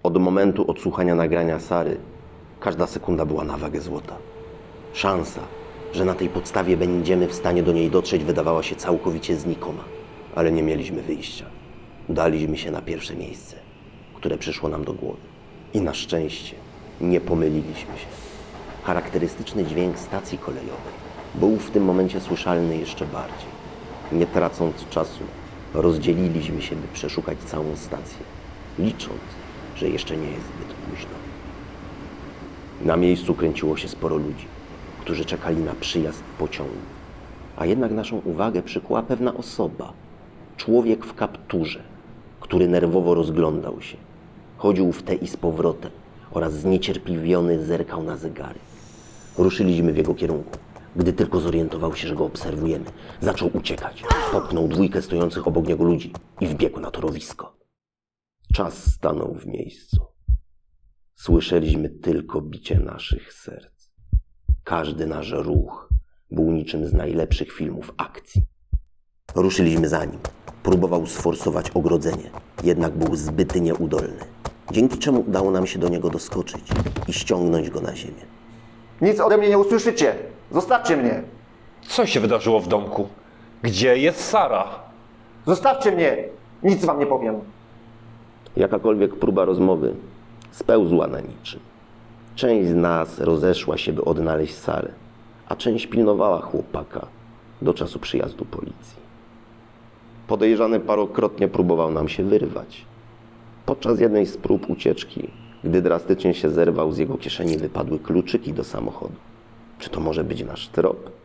Od momentu odsłuchania nagrania Sary każda sekunda była na wagę złota. Szansa, że na tej podstawie będziemy w stanie do niej dotrzeć, wydawała się całkowicie znikoma. Ale nie mieliśmy wyjścia. Udaliśmy się na pierwsze miejsce, które przyszło nam do głowy. I na szczęście nie pomyliliśmy się. Charakterystyczny dźwięk stacji kolejowej był w tym momencie słyszalny jeszcze bardziej. Nie tracąc czasu, rozdzieliliśmy się, by przeszukać całą stację, licząc, że jeszcze nie jest zbyt późno. Na miejscu kręciło się sporo ludzi, którzy czekali na przyjazd pociągu. A jednak naszą uwagę przykuła pewna osoba. Człowiek w kapturze, który nerwowo rozglądał się. Chodził w te i z powrotem oraz zniecierpliwiony zerkał na zegary. Ruszyliśmy w jego kierunku. Gdy tylko zorientował się, że go obserwujemy, zaczął uciekać. Popchnął dwójkę stojących obok niego ludzi i wbiegł na torowisko. Czas stanął w miejscu. Słyszeliśmy tylko bicie naszych serc. Każdy nasz ruch był niczym z najlepszych filmów akcji. Ruszyliśmy za nim. Próbował sforsować ogrodzenie, jednak był zbyt nieudolny. Dzięki czemu udało nam się do niego doskoczyć i ściągnąć go na ziemię. Nic ode mnie nie usłyszycie! Zostawcie mnie! Co się wydarzyło w domku? Gdzie jest Sara? Zostawcie mnie! Nic wam nie powiem. Jakakolwiek próba rozmowy spełzła na niczym. Część z nas rozeszła się, by odnaleźć Sarę, a część pilnowała chłopaka do czasu przyjazdu policji. Podejrzany parokrotnie próbował nam się wyrwać. Podczas jednej z prób ucieczki, gdy drastycznie się zerwał, z jego kieszeni wypadły kluczyki do samochodu. Czy to może być nasz trop?